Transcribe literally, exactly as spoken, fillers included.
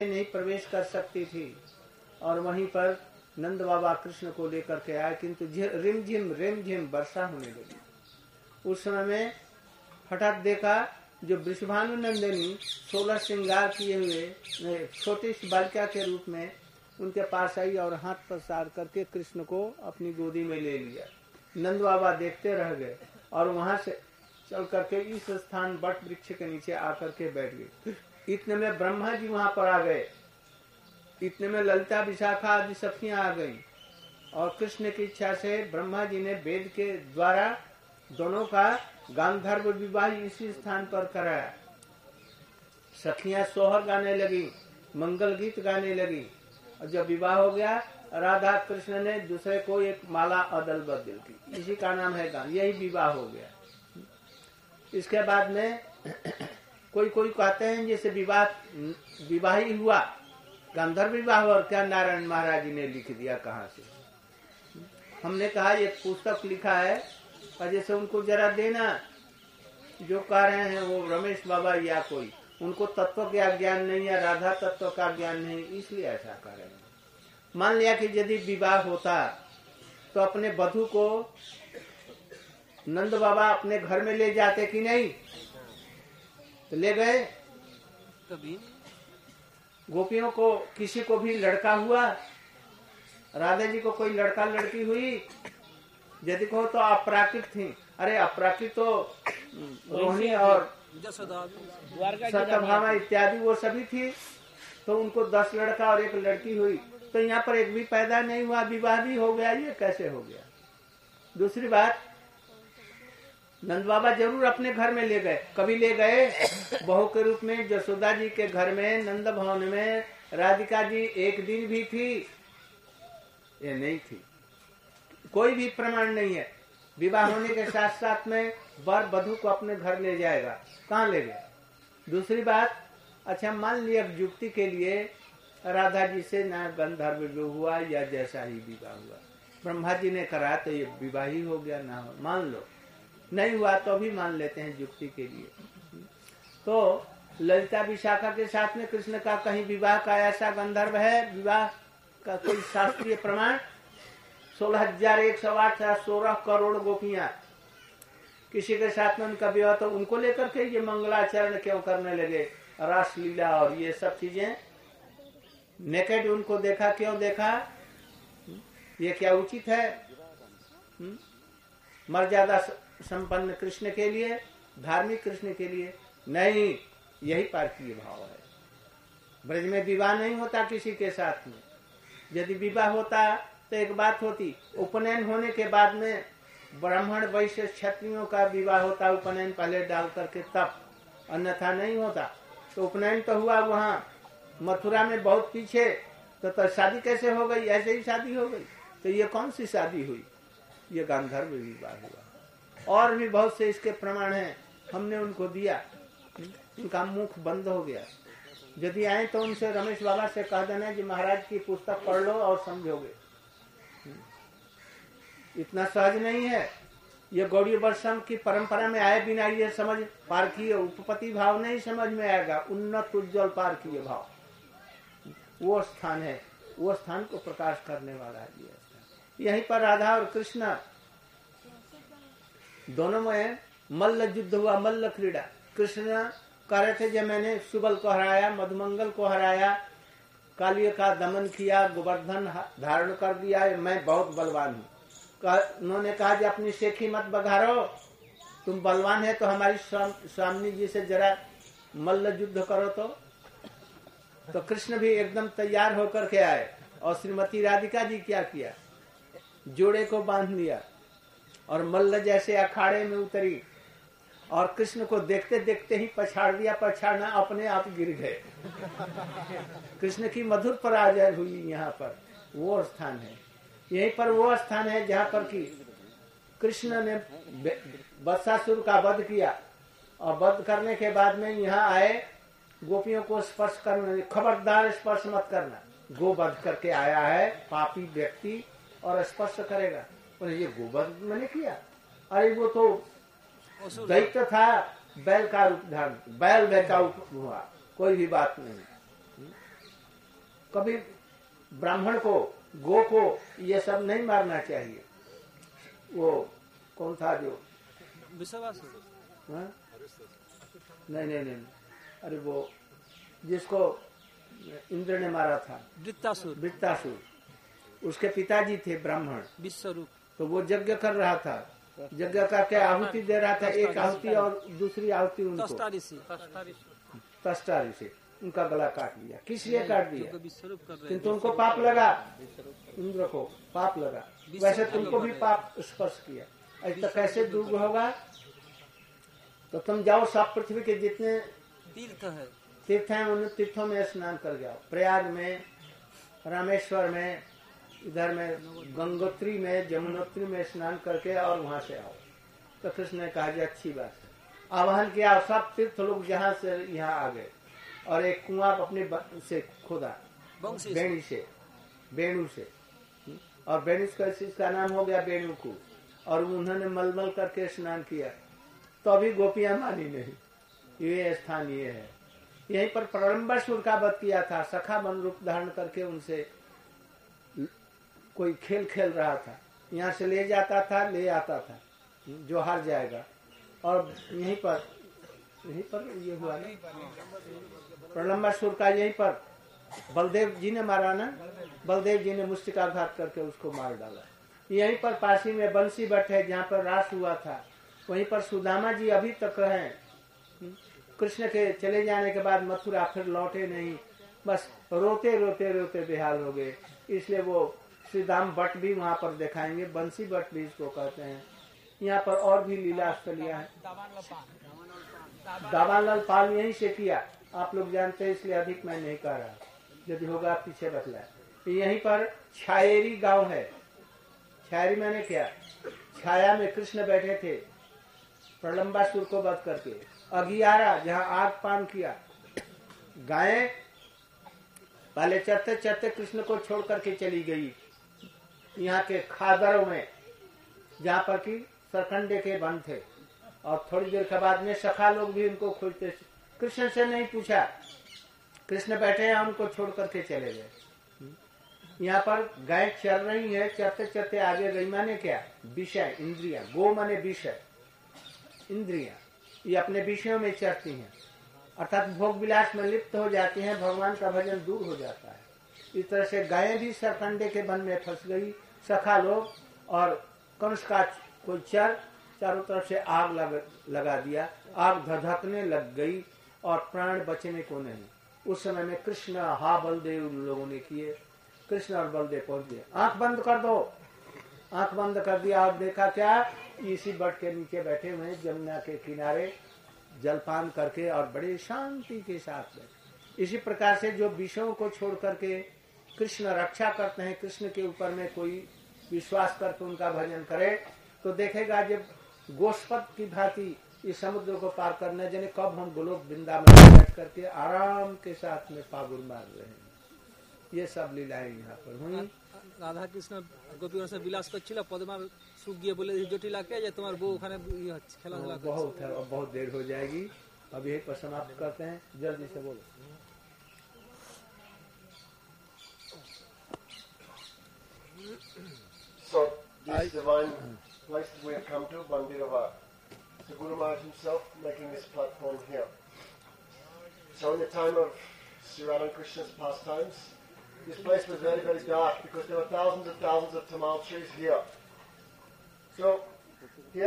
नहीं प्रवेश कर सकती थी और वहीं पर नंद बाबा कृष्ण को लेकर के आए, किंतु रिम झिम रिम झिम वर्षा होने लगी। उस समय में हठात देखा जो वृषभानु नंदिनी सोलह श्रृंगार किए हुए छोटी सी बालिका के रूप में उनके पास आई और हाथ पसार करके कृष्ण को अपनी गोदी में ले लिया। नंद बाबा देखते रह गए और वहां से चल करके इस स्थान बट वृक्ष के नीचे आकर के बैठ गए। इतने में ब्रह्मा जी वहां पर आ गए, इतने में ललिता विशाखा आदि सखियां आ गई और कृष्ण की इच्छा से ब्रह्मा जी ने वेद के द्वारा दोनों का गांधर्व विवाह इसी स्थान पर कराया। सखियां सोहर गाने लगी, मंगल गीत गाने लगी और जब विवाह हो गया राधा कृष्ण ने दूसरे को एक माला अदल बदल की, इसी का नाम है गान, यही विवाह हो गया। इसके बाद में कोई कोई कहते हैं जैसे विवाह विवाह ही हुआ, गांधर्व विवाह और क्या नारायण महाराज जी ने लिख दिया कहाँ से। हमने कहा एक पुस्तक लिखा है और जैसे उनको जरा देना, जो कह रहे हैं वो रमेश बाबा या कोई, उनको तत्व का ज्ञान नहीं है, राधा तत्व का ज्ञान नहीं, इसलिए ऐसा कर रहे हैं। मान लिया कि यदि विवाह होता तो अपने वधू को नंद बाबा अपने घर में ले जाते कि नहीं, तो ले गए। कभी गोपियों को किसी को भी लड़का हुआ, राधा जी को कोई लड़का लड़की हुई, यदि को तो अपराकृत थी, अरे अपराकृत तो रोहिणी और सत्यभामा इत्यादि वो सभी थी, तो उनको दस लड़का और एक लड़की हुई, तो यहाँ पर एक भी पैदा नहीं हुआ, विवाह भी हो गया, ये कैसे हो गया। दूसरी बात, नंद बाबा जरूर अपने घर में ले गए, कभी ले गए बहू के रूप में जसोदा जी के घर में नंद भवन में राधिका जी एक दिन भी थी, ये नहीं थी, कोई भी प्रमाण नहीं है। विवाह होने के साथ साथ में वर वधू को अपने घर ले जाएगा, कहाँ ले गया। दूसरी बात, अच्छा मान लिया युक्ति के लिए राधा जी से ना गंधर्व जो हुआ या जैसा ही विवाह हुआ, ब्रह्मा जी ने करा तो ये विवाह ही हो गया, ना हो मान लो, नहीं हुआ तो भी मान लेते हैं युक्ति के लिए। तो ललिता विशाखा के साथ में कृष्ण का कहीं विवाह का ऐसा गंधर्व है, विवाह का कोई शास्त्रीय प्रमाण। सोलह हजार एक सौ आठ सोलह करोड़ गोपियां, किसी के साथ में उनका विवाह, तो उनको लेकर के ये मंगलाचरण क्यों करने लगे, रास लीला और ये सब चीजें। नेकेड उनको देखा, क्यों देखा, ये क्या उचित है। मर्यादा संपन्न कृष्ण के लिए, धार्मिक कृष्ण के लिए नहीं, यही पार्थिव भाव है। ब्रज में विवाह नहीं होता किसी के साथ में, यदि विवाह होता तो एक बात होती, उपनयन होने के बाद में ब्राह्मण वैश्य क्षत्रियों का विवाह होता, उपनयन पहले डाल करके तब, अन्यथा नहीं होता। तो उपनयन तो हुआ वहाँ मथुरा में बहुत पीछे, तो, तो शादी कैसे हो गई, ऐसे ही शादी हो गई। तो ये कौन सी शादी हुई, ये गांधर्व विवाह हुआ। और भी बहुत से इसके प्रमाण हैं, हमने उनको दिया, उनका मुख बंद हो गया। यदि आए तो उनसे रमेश बाबा से कह देना कि महाराज की पुस्तक पढ़ लो और समझोगे। इतना सहज नहीं है, ये गौड़ी वर्षम की परंपरा में आए बिना ये समझ पारकीय उपपति भाव नहीं समझ में आएगा। उन्नत उज्जवल पारकीय भाव वो स्थान है, वो स्थान को प्रकाश करने वाला है ये स्थान। यहीं पर राधा और कृष्ण दोनों में मल्ल युद्ध हुआ, मल्ल क्रीड़ा। कृष्ण कह रहे थे जब मैंने सुबल को हराया, मधुमंगल को हराया, कालिय का दमन किया, गोवर्धन धारण कर दिया, मैं बहुत बलवान हूँ। उन्होंने कहा कि अपनी शेखी मत बघारो, तुम बलवान है तो हमारी स्वामी जी से जरा मल्ल युद्ध करो। तो तो कृष्ण भी एकदम तैयार होकर के आए और श्रीमती राधिका जी क्या किया, जोड़े को बांध लिया और मल्ल जैसे अखाड़े में उतरी और कृष्ण को देखते देखते ही पछाड़ दिया, पछाड़ना अपने आप गिर गए। कृष्ण की मधुर पराजय हुई। यहाँ पर वो स्थान है, यहीं पर वो स्थान है जहाँ पर कि कृष्ण ने वत्सासुर का वध किया और वध करने के बाद में यहाँ आए, गोपियों को स्पर्श करना, खबरदार स्पर्श मत करना, गो वध करके आया है पापी व्यक्ति और स्पर्श करेगा। और ये गोवध मैंने किया, अरे वो तो दैत्य था, बैल का रूप धारण, बैल बैल का रूप हुआ, कोई भी बात नहीं। कभी ब्राह्मण को, गो को ये सब नहीं मारना चाहिए। वो कौन था जो हाँ? नहीं नहीं नहीं अरे वो जिसको इंद्र ने मारा था, वृत्तासुर। वृत्तासुर, उसके पिताजी थे ब्राह्मण, विश्वरूप। तो वो यज्ञ कर रहा था, यज्ञ करके आहुति दे रहा था, एक आहुति और दूसरी आहुति उनको तस्टा ऋषि उनका गला काट लिया। किस लिए काट दिया? किंतु उनको पाप लगा, इंद्र को पाप लगा। वैसे तुमको भी पाप स्पर्श किया, ऐसा कैसे दूर होगा? तो तुम जाओ सब पृथ्वी के जितने तीर्थ है तीर्थ हैं उन तीर्थों में स्नान कर जाओ। प्रयाग में, रामेश्वर में, इधर में गंगोत्री में, जमुनोत्री में स्नान करके और वहां से आओ। तो कृष्ण ने कहा जी अच्छी बात है। आह्वान किया, सब तीर्थ लोग जहाँ से यहाँ आ गए और एक कुआं अपने से खोदा, बेणी से, बेणु से, और बेणु का नाम हो गया बेणुकू, और उन्होंने मलमल करके स्नान किया। तो अभी गोपियां मानी नहीं, ये स्थान ये है। यहीं पर प्रलंबासुर का वध किया था, सखा बन रूप धारण करके उनसे कोई खेल खेल रहा था, यहाँ से ले जाता था, ले आता था, जो हार जाएगा। और यहीं पर यहीं पर ये हुआ ना, प्रलंबासुर का यहीं पर बलदेव जी ने मारा ना, बलदेव जी ने मुष्टिकाघात करके उसको मार डाला। यहीं पर पासी में बंसी भट्ट है, जहाँ पर रास हुआ था, वहीं पर सुदामा जी अभी तक हैं। कृष्ण के चले जाने के बाद मथुरा फिर लौटे नहीं, बस रोते रोते रोते बेहाल हो गए। इसलिए वो श्री दाम भट्ट भी वहाँ पर दिखाएंगे, बंसी भट्ट भी इसको कहते हैं। यहाँ पर और भी लीला स्थलियाँ है। दावानलाल पाल यहीं से किया, आप लोग जानते हैं, इसलिए अधिक मैं नहीं कह रहा, यदि होगा पीछे बतला। यहीं पर छायेरी गांव है। छायरी मैंने क्या, छाया में कृष्ण बैठे थे प्रलंबासुर को वध करके। अगियारा जहाँ आग पान किया, गायें पहले चरते चरते कृष्ण को छोड़ करके चली गई यहाँ के खादरों में, जहाँ पर की सरकंडे के वन थे। और थोड़ी देर के बाद में सखा लोग भी उनको खोजते, कृष्ण से नहीं पूछा, कृष्ण बैठे हैं, उनको छोड़ करके चले गए। यहाँ पर गाय चल रही है, चरते चरते आगे गई, माने क्या, विषय इंद्रिया, गो माने विषय, इंद्रिया ये अपने विषयों में चरती हैं, अर्थात भोग विलास में लिप्त हो जाती हैं, भगवान का भजन दूर हो जाता है। इस तरह से गायें भी सरकंडे के वन में फंस गई, सखा लोग और कंस का कोई चर चारों तरफ से आग लग, लगा दिया, आग धधकने लग गई और प्राण बचने को नहीं। उस समय में कृष्ण हा बलदेव लोगों ने किए, कृष्ण और बलदेव पहुंच गए। आंख बंद कर दो, आंख बंद कर दिया और देखा क्या, इसी बट के नीचे बैठे हुए जमुना के किनारे जलपान करके और बड़े शांति के साथ बैठे। इसी प्रकार से जो विषयों को छोड़ करके कृष्ण रक्षा करते हैं, कृष्ण के ऊपर में कोई विश्वास करके उनका भजन करे, तो देखेगा जब गोस्पद की भांति इस समुद्र को पार करने जाने, कब हम गोलोक वृंदावन बैठ करके आराम के साथ में पागुर मार रहे हैं। ये सब लीलाएं यहाँ पर हुई। রাধা কৃষ্ণ গোপীগণ से विलास করছিল, পদ্মা শুক গিয়ে বলে জটিলা কে যে তোমার বউ ওখানে খেলাধুলা করছে। बहुत है, अब बहुत देर हो जाएगी, अब यही पर समाप्त करते हैं, जल्दी से बोलो। So this divine place we have come to, Bandirava, the Guru Maharaj himself making this platform here. So in the time of Sri Radha and Krishna's pastimes, this place was very, very dark because there were thousands and thousands of tamal trees here. So